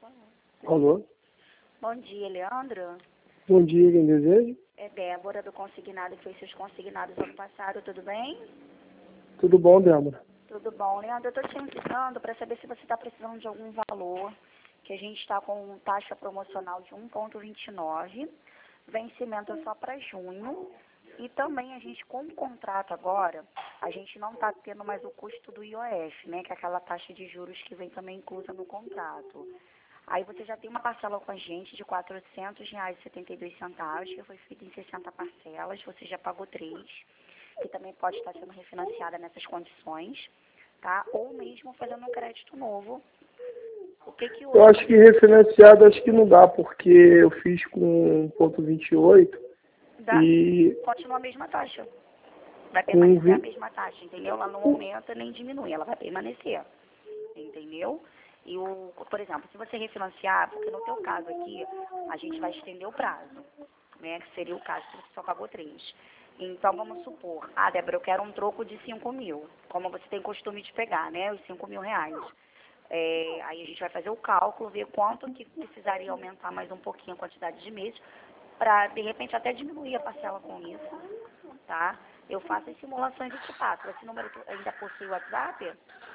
Alô? Bom dia, Leandro. Bom dia, quem deseja? É Débora do consignado que fez seus consignados ano passado, tudo bem? Tudo bom, Débora? Tudo bom, Leandro. Eu estou te indicando para saber se você está precisando de algum valor, que a gente está com taxa promocional de 1,29, vencimento é só para junho, e também a gente, com o contrato agora, a gente não está tendo mais o custo do IOF, né, que é aquela taxa de juros que vem também inclusa no contrato. Aí você já tem uma parcela com a gente de R$ 400,72, que foi feita em 60 parcelas, você já pagou 3, que também pode estar sendo refinanciada nessas condições, tá? Ou mesmo fazendo um crédito novo. O que que Eu acho que refinanciado acho que não dá, porque eu fiz com 1,28 dá? e Continua a mesma taxa. Vai com permanecer a 20... mesma taxa, entendeu? Ela não aumenta nem diminui, ela vai permanecer, entendeu? E, por exemplo, se você refinanciar, porque no teu caso aqui, a gente vai estender o prazo, né? Que seria o caso se você só pagou 3. Então, vamos supor, Débora, eu quero um troco de 5 mil, como você tem costume de pegar, né? Os 5 mil reais. Aí a gente vai fazer o cálculo, ver quanto que precisaria aumentar mais um pouquinho a quantidade de meses, para, de repente, até diminuir a parcela com isso, tá? Eu faço as simulações e te passo. Esse número ainda possui o WhatsApp?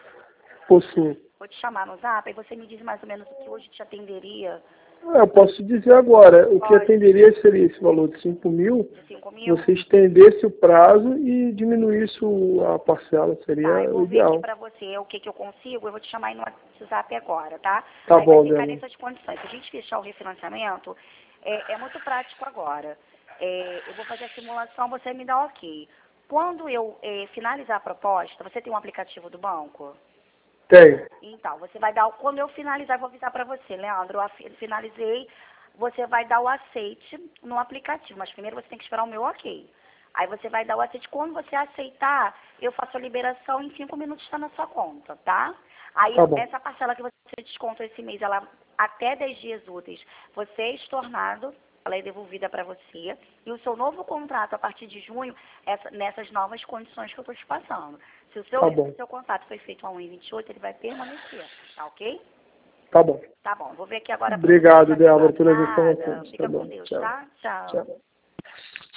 possuo. Vou te chamar no Zap, aí você me diz mais ou menos o que hoje te atenderia. Eu posso te dizer agora, o que Pode. atenderia seria esse valor de 5 mil, De 5 mil? você estendesse o prazo e diminuísse a parcela, Tá, seria eu o vou ver aqui ideal. pra você o que que eu consigo, eu vou te chamar aí no WhatsApp agora, tá? Tá Aí vai bom, ficar Débora. nessas condições. Se a gente fechar o refinanciamento, é muito prático agora. Eu vou fazer a simulação, você me dá ok. Quando eu finalizar a proposta, você tem um aplicativo do banco? Tem. Então, você vai dar, quando eu finalizar, eu vou avisar para você, Leandro, finalizei, você vai dar o aceite no aplicativo, mas primeiro você tem que esperar o meu ok. Aí você vai dar o aceite, quando você aceitar, eu faço a liberação, em 5 minutos está na sua conta, tá? Aí Tá bom. essa parcela que você descontou esse mês, ela até 10 dias úteis, você é estornado, ela é devolvida para você, e o seu novo contrato, a partir de junho, nessas novas condições que eu estou te passando. Se o Tá bom. seu contrato foi feito a 1,28, ele vai permanecer, tá ok? Tá bom. Tá bom, vou ver aqui agora para você. Obrigado, Já te Débora, mando. pelas Nada, informações. Tá fica com bom. Deus, Tchau. tá? Tchau. Tchau.